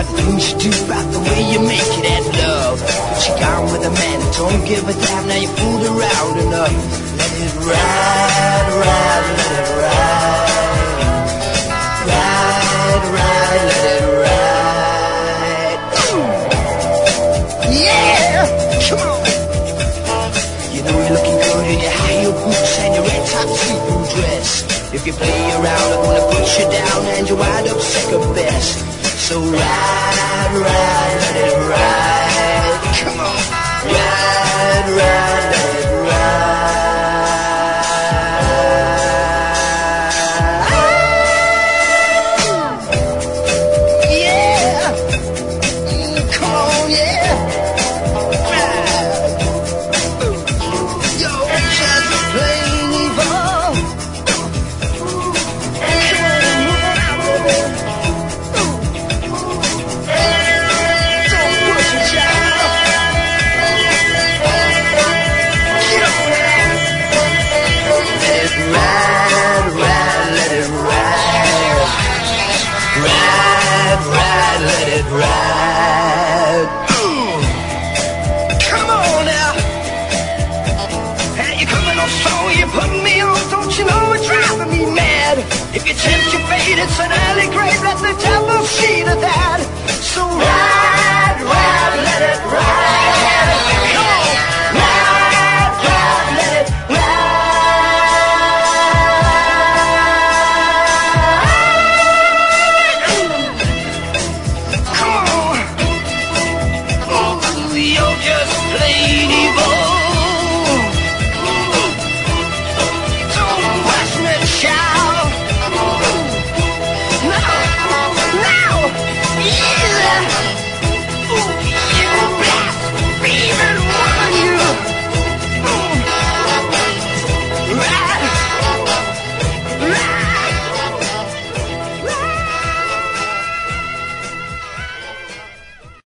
about the things you do, about the way you make it at love. But you gone with a man that don't give a damn. Now you fooled around enough. Let it ride, ride, let it ride. Ride, ride, let it ride. Yeah, come on. You know you're looking good in your high heel boots and your red top see-through dress. If you play around, I'm gonna put you down and you wind up second best. So ride, ride, let it ride. Come on, ride, ride, let it ride. Yeah, come on, yeah. Ride. You're just plain evil. Let it ride. Come on now. Hey, you're coming on strong, you're putting me on. Don't you know it's driving me mad? If you tempt your fate, it's an early grave. Let the devil see to that. So ride, ride, let it ride. Come on, ride, ride, let it ride. You're just plain evil.